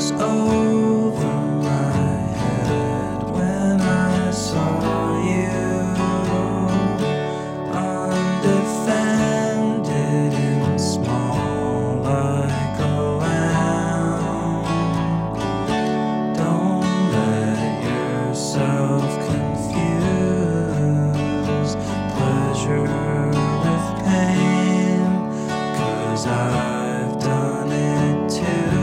was over my head when I saw you, undefended and small like a lamb. Don't let yourself confuse pleasure with pain, 'cause I've done it too.